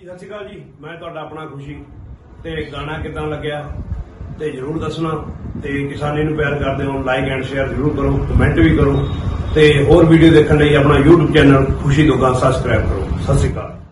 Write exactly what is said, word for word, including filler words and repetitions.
जी सत श्री अकाल जी, मैं तुहाडा अपना खुशी ते गाना किदां लग्या ते जरूर दसना ते किसानी नूं प्यार करदे हो लाइक एंड शेयर जरूर करो, कमेंट भी करो ते होर वीडियो देखने लई अपना यूट्यूब चैनल खुशी दुकान सबसक्राइब करो। सत श्री अकाल।